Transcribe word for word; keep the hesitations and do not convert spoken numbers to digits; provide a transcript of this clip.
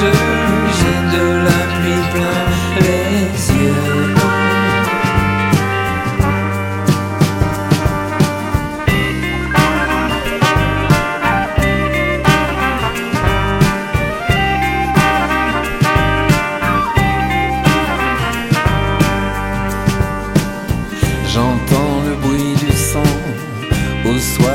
j'ai de la pluie plein les yeux. J'entends le bruit du sang au soir